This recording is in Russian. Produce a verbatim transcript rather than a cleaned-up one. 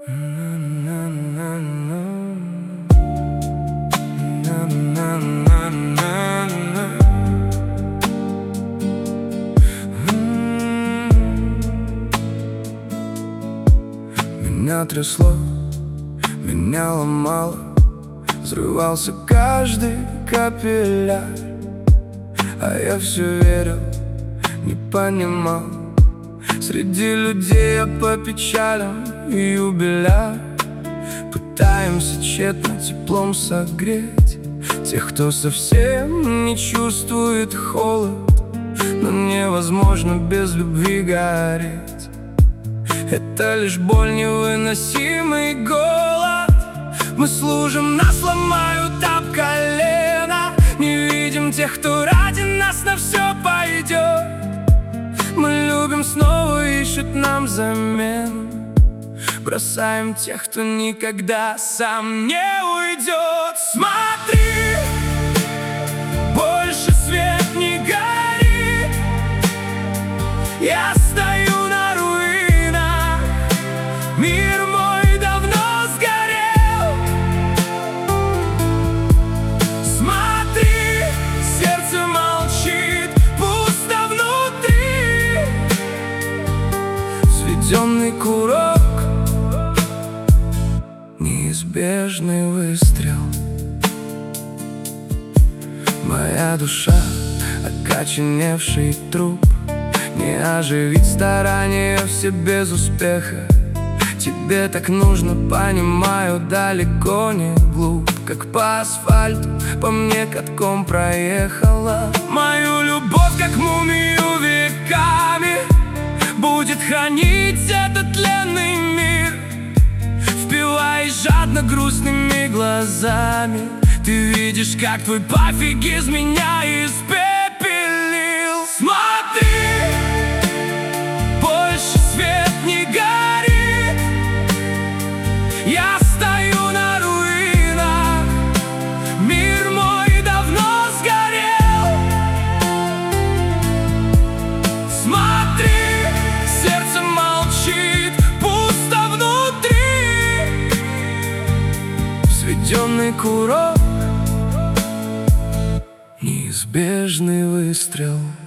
Меня трясло, меня ломало, взрывался каждый капилляр. А я все верил, не понимал. Среди людей я по печалям и юбиляр. Пытаемся тщетно теплом согреть тех, кто совсем не чувствует холод. Но невозможно без любви гореть. Это лишь боль, невыносимый голод. Мы служим, нас ломают об колено. Не видим тех, кто ради нас на все пойдет. Мы любим, снова ищут нам замену. Бросаем тех, кто никогда сам не уйдет. Смотри, больше свет не горит. Я стою на руинах, мир мой давно сгорел. Смотри, сердце молчит, пусто внутри. Сведенный курок, неизбежный выстрел. Моя душа — окоченевший труп. Не оживить старания все без успеха. Тебе так нужно, понимаю, далеко не глуп. Как по асфальту по мне катком проехала. Мою любовь, как мумию, веками будет хранить этот тленный мир. Впиваясь жадно грустными глазами, ты видишь, как твой пофигизм меня испепелил. Смотри, больше свет не горит. Я стою на руинах, мир мой давно сгорел. Смотри, сердце молчит, пусто внутри. Сведенный курок, неизбежный выстрел.